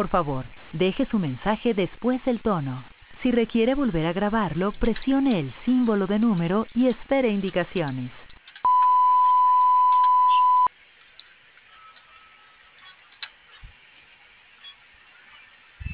Por favor, deje su mensaje después del tono. Si requiere volver a grabarlo, presione el símbolo de número y espere indicaciones.